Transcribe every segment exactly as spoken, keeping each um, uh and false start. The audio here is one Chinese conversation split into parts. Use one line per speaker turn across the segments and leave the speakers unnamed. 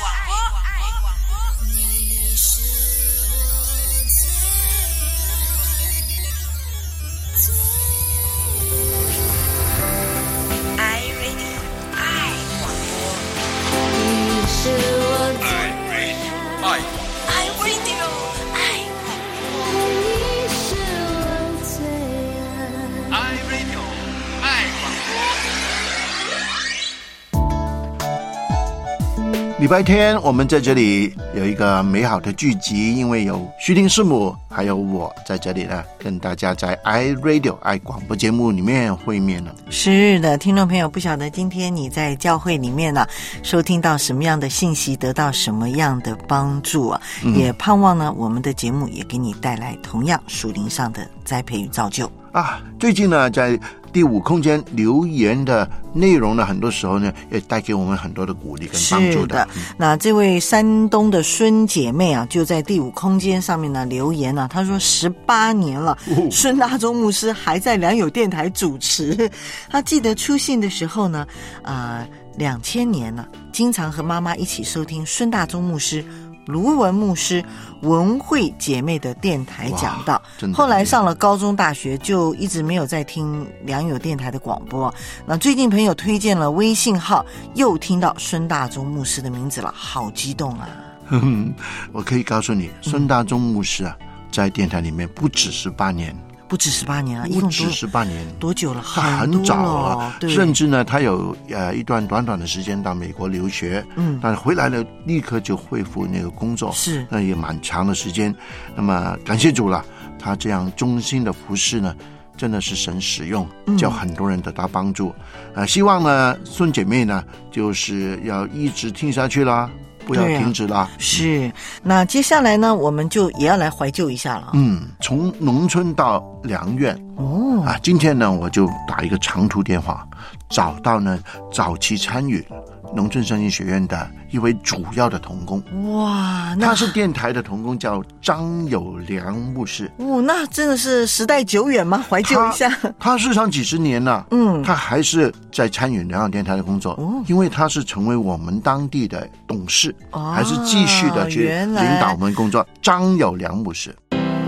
礼拜天我们在这里有一个美好的聚集，因为有徐婷师母还有我在这里呢，跟大家在 iRadio 爱广播节目里面会面了。
是的，听众朋友，不晓得今天你在教会里面呢、啊、收听到什么样的信息，得到什么样的帮助啊、嗯、也盼望呢我们的节目也给你带来同样属灵上的栽培与造就
啊。最近呢在第五空间留言的内容呢，很多时候呢也带给我们很多的鼓励跟帮助的。
是的、嗯、那这位山东的孙姐妹啊，就在第五空间上面呢留言啊，她说十八年了、哦、孙大中牧师还在良友电台主持。她记得出信的时候呢呃两千年了，经常和妈妈一起收听孙大中牧师、卢文牧师、文慧姐妹的电台讲道，后来上了高中大学就一直没有再听良友电台的广播。那最近朋友推荐了微信号，又听到孙大中牧师的名字了，好激动啊。
我可以告诉你，孙大中牧师啊在电台里面不止十八年，
不止十八年啊，
不止十八年，
多久了？
很早了，
对，
甚至呢，他有呃一段短短的时间到美国留学，嗯，但回来了立刻就恢复那个工作，
是，
那也蛮长的时间。那么感谢主了，他这样忠心的服侍呢，真的是神使用，叫很多人得到帮助。嗯、呃，希望呢，孙姐妹呢，就是要一直听下去啦。不要停止啦、啊、
是。那接下来呢我们就也要来怀旧一下了。
嗯，从农村到良院
哦
啊，今天呢我就打一个长途电话，找到呢早期参与农村圣经学院的一位主要的同工。
哇，那
他是电台的同工，叫张友良牧师。
哦，那真的是时代久远吗？怀旧一下。
他, 他事实上几十年了，
嗯，
他还是在参与良友电台的工作、哦、因为他是成为我们当地的董事、哦、还是继续的去领导我们工作。张友良牧师。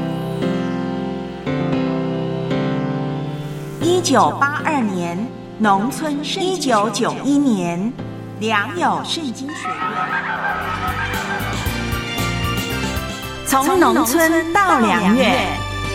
一九八二年农村一九九一年良友圣经学院，从农村到良院。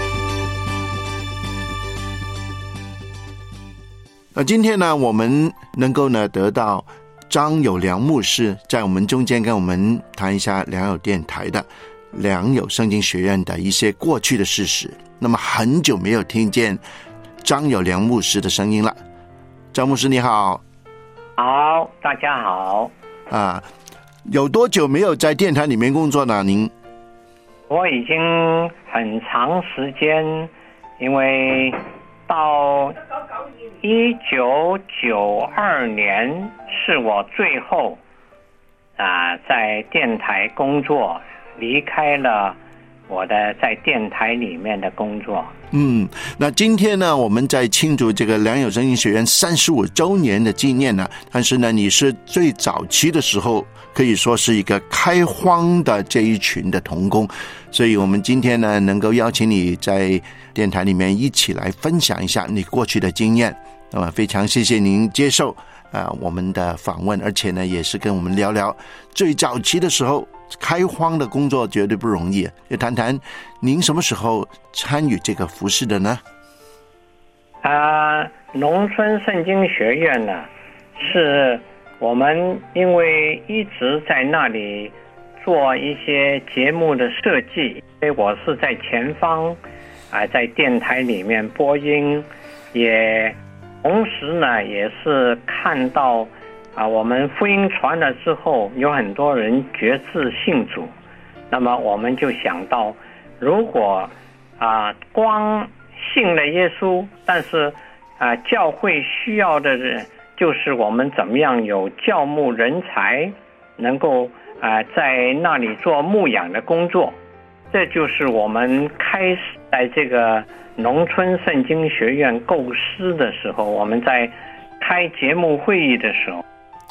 呃，今天呢，我们能够呢得到张友良牧师在我们中间跟我们谈一下良友电台的良友圣经学院的一些过去的事实。那么很久没有听见张友良牧师的声音了。张牧师你好。
好，大家好。
啊，有多久没有在电台里面工作呢？您？
我已经很长时间，因为到一九九二年是我最后啊在电台工作，离开了我的在电台里面的工作。
嗯，那今天呢，我们在庆祝这个良友圣经学院三十五周年的纪念呢。但是呢，你是最早期的时候，可以说是一个开荒的这一群的同工，所以我们今天呢，能够邀请你在电台里面一起来分享一下你过去的经验。那么非常谢谢您接受啊、呃、我们的访问，而且呢，也是跟我们聊聊最早期的时候。开荒的工作绝对不容易，也谈谈您什么时候参与这个服事的呢？
啊，农村圣经学院呢，是我们因为一直在那里做一些节目的设计，因为我是在前方啊，在电台里面播音，也同时呢也是看到。啊，我们福音传了之后，有很多人决志信主，那么我们就想到，如果啊光信了耶稣，但是啊教会需要的人就是我们怎么样有教牧人才，能够啊在那里做牧养的工作，这就是我们开始在这个农村圣经学院构思的时候，我们在开节目会议的时候。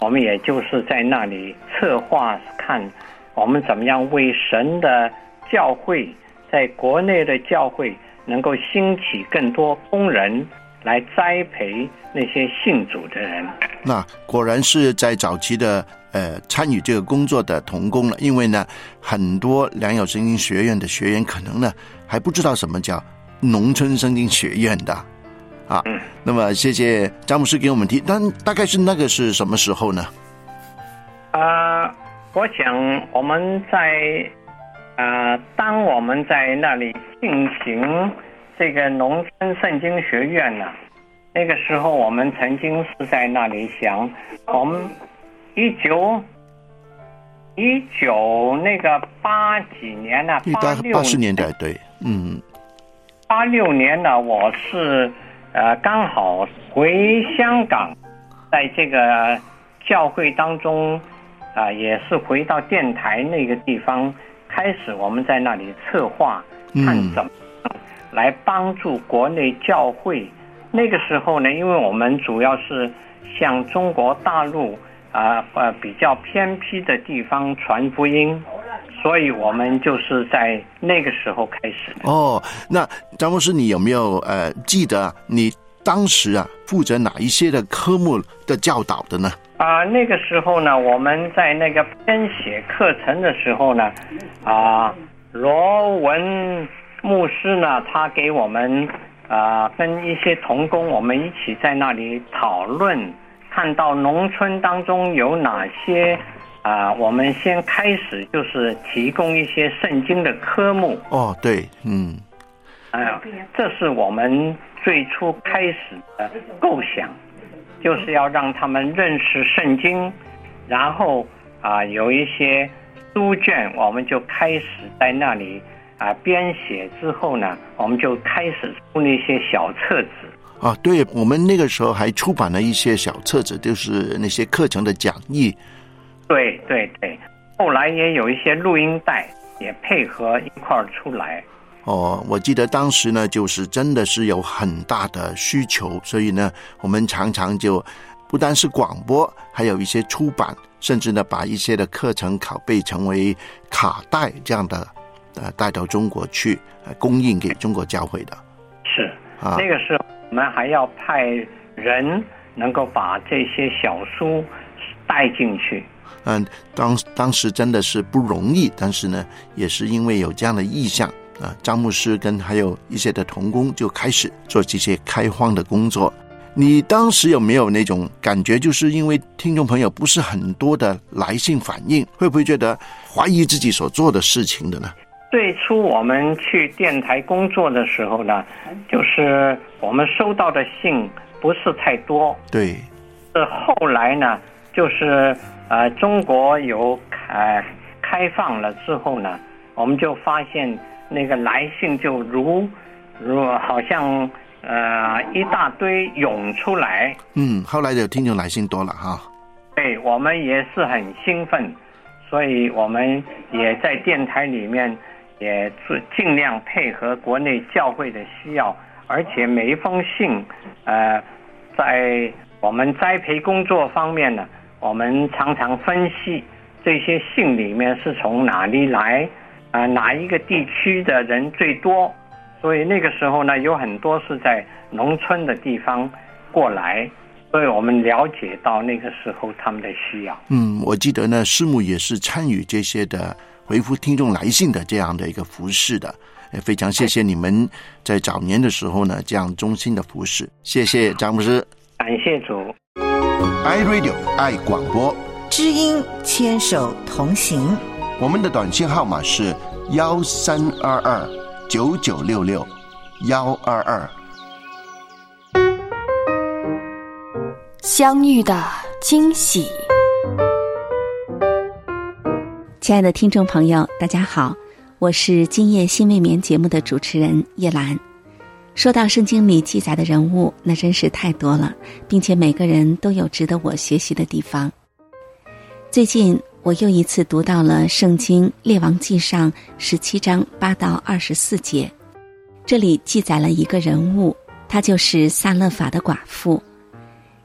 我们也就是在那里策划看我们怎么样为神的教会，在国内的教会能够兴起更多工人来栽培那些信主的人。
那果然是在早期的呃参与这个工作的同工了，因为呢，很多良友圣经学院的学员可能呢还不知道什么叫农村圣经学院的啊。嗯、那么谢谢张牧师给我们提，但大概是那个是什么时候呢？
啊、呃，我想我们在啊、呃，当我们在那里进行这个农村圣经学院呢、啊，那个时候我们曾经是在那里想，我们一九一九那个八几年呢、啊，八六
八十年代对，嗯，
八六年呢，我是呃刚好回香港，在这个教会当中啊、呃，也是回到电台那个地方，开始我们在那里策划，看怎么来帮助国内教会。那个时候呢，因为我们主要是向中国大陆啊 呃, 呃比较偏僻的地方传福音，所以我们就是在那个时候开始。
哦，那张牧师，你有没有呃记得你当时啊负责哪一些的科目的教导的呢？
啊、呃，那个时候呢，我们在那个编写课程的时候呢，啊、呃，罗文牧师呢，他给我们啊、呃，跟一些同工，我们一起在那里讨论，看到农村当中有哪些啊、呃，我们先开始就是提供一些圣经的科目。
哦，对，嗯，
哎、呃，这是我们最初开始的构想，就是要让他们认识圣经，然后啊、呃，有一些书卷，我们就开始在那里。啊，编写之后呢，我们就开始出那些小册子。
啊，对，我们那个时候还出版了一些小册子，就是那些课程的讲义。
对对对，后来也有一些录音带也配合一块儿出来。
哦，我记得当时呢，就是真的是有很大的需求，所以呢，我们常常就不单是广播，还有一些出版，甚至呢，把一些的课程拷贝成为卡带这样的。呃，带到中国去，呃，供应给中国教会的。
是啊，那个时候我们还要派人能够把这些小书带进去。
嗯，当当时真的是不容易，但是呢，也是因为有这样的意向啊、呃，张牧师跟还有一些的同工就开始做这些开荒的工作。你当时有没有那种感觉，就是因为听众朋友不是很多的来信反应，会不会觉得怀疑自己所做的事情的呢？
最初我们去电台工作的时候呢，就是我们收到的信不是太多。
对。
是后来呢，就是呃，中国有开开放了之后呢，我们就发现那个来信就如如好像呃一大堆涌出来。
嗯，后来的听众来信多了哈。
对，我们也是很兴奋，所以我们也在电台里面。也尽量配合国内教会的需要，而且每一封信，呃，在我们栽培工作方面呢，我们常常分析这些信里面是从哪里来，啊、呃，哪一个地区的人最多，所以那个时候呢，有很多是在农村的地方过来，所以我们了解到那个时候他们的需要。
嗯，我记得呢，师母也是参与这些的。回复听众来信的这样的一个服事的，也非常谢谢你们在早年的时候呢这样衷心的服事，谢谢张牧师，
感谢主。
iRadio 爱广播，
知音牵手同行。
我们的短信号码是幺三二二九九六六幺二二。
相遇的惊喜。
亲爱的听众朋友，大家好，我是今夜心未眠节目的主持人叶兰。说到圣经里记载的人物，那真是太多了，并且每个人都有值得我学习的地方。最近我又一次读到了圣经列王纪上十七章八到二十四节，这里记载了一个人物，他就是撒勒法的寡妇。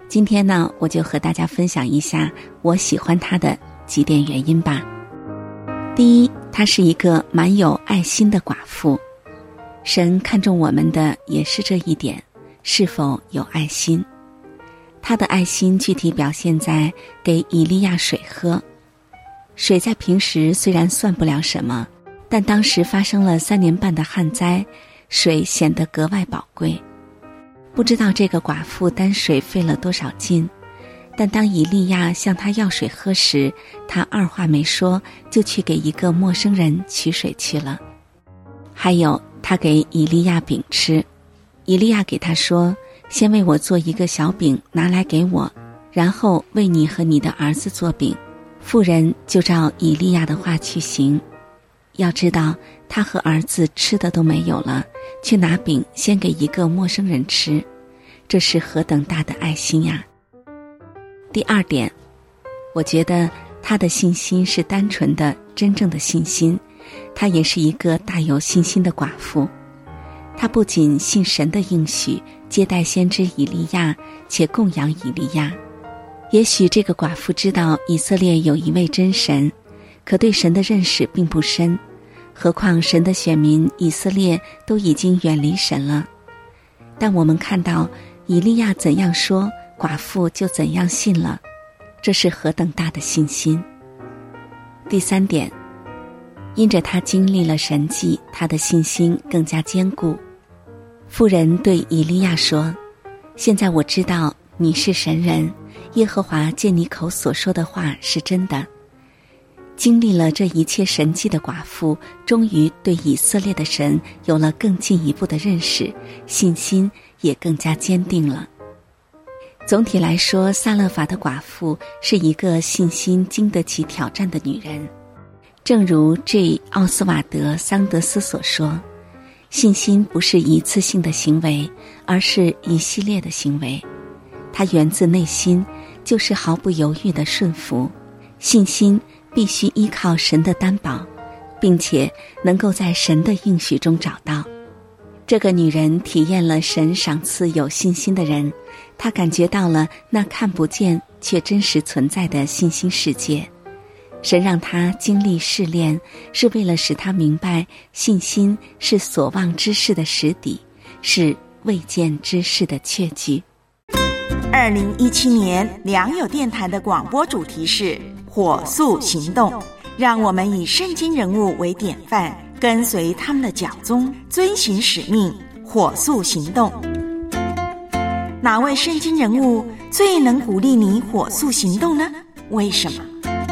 今天呢，我就和大家分享一下我喜欢她的几点原因吧。第一，她是一个蛮有爱心的寡妇，神看重我们的也是这一点，是否有爱心。她的爱心具体表现在给以利亚水喝。水在平时虽然算不了什么，但当时发生了三年半的旱灾，水显得格外宝贵。不知道这个寡妇担水费了多少斤，但当以利亚向她要水喝时，她二话没说就去给一个陌生人取水去了。还有，她给以利亚饼吃，以利亚给她说，先为我做一个小饼拿来给我，然后为你和你的儿子做饼。妇人就照以利亚的话去行。要知道，他和儿子吃的都没有了，却拿饼先给一个陌生人吃，这是何等大的爱心呀！第二点，我觉得他的信心是单纯的、真正的信心，他也是一个大有信心的寡妇。他不仅信神的应许，接待先知以利亚，且供养以利亚。也许这个寡妇知道以色列有一位真神，可对神的认识并不深，何况神的选民以色列都已经远离神了。但我们看到以利亚怎样说，寡妇就怎样信了，这是何等大的信心。第三点，因着他经历了神迹，他的信心更加坚固。妇人对以利亚说，现在我知道你是神人，耶和华借你口所说的话是真的。经历了这一切神迹的寡妇，终于对以色列的神有了更进一步的认识，信心也更加坚定了。总体来说，撒勒法的寡妇是一个信心经得起挑战的女人。正如 J. 奥斯瓦德·桑德斯所说，信心不是一次性的行为，而是一系列的行为。它源自内心，就是毫不犹豫的顺服。信心必须依靠神的担保，并且能够在神的应许中找到。这个女人体验了神赏赐有信心的人，她感觉到了那看不见却真实存在的信心世界。神让她经历试炼，是为了使她明白信心是所望之事的实底，是未见之事的确据。
二零一七年良友电台的广播主题是火速行动，让我们以圣经人物为典范，跟随他们的脚踪，遵行使命，火速行动。哪位圣经人物最能鼓励你火速行动呢？为什么？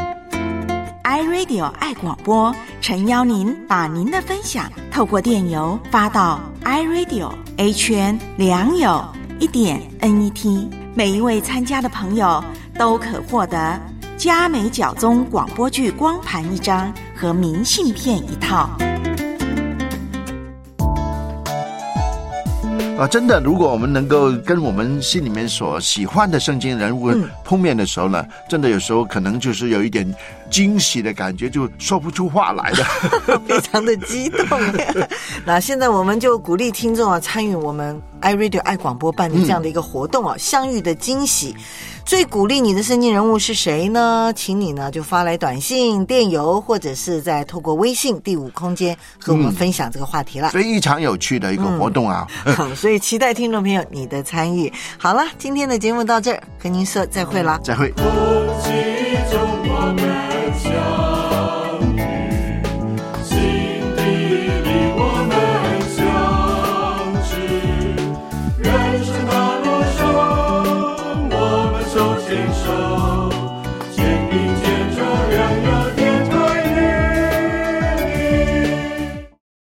iRadio 爱广播诚邀您把您的分享透过电邮发到 iRadio H N 良友一点 N E T， 每一位参加的朋友都可获得佳美角宗广播剧光盘一张和明信片一套。
啊，真的，如果我们能够跟我们心里面所喜欢的圣经人物碰面的时候呢，嗯、真的有时候可能就是有一点惊喜的感觉，就说不出话来的，
非常的激动。那现在我们就鼓励听众啊，参与我们 iRadio 爱广播办的这样的一个活动啊，嗯、相遇的惊喜。最鼓励你的圣经人物是谁呢？请你呢就发来短信、电邮，或者是在透过微信第五空间和我们分享这个话题了。
嗯、非常有趣的一个活动啊！
嗯、所以期待听众朋友你的参与。好了，今天的节目到这儿，跟您说再会了，
再会。
手牵手。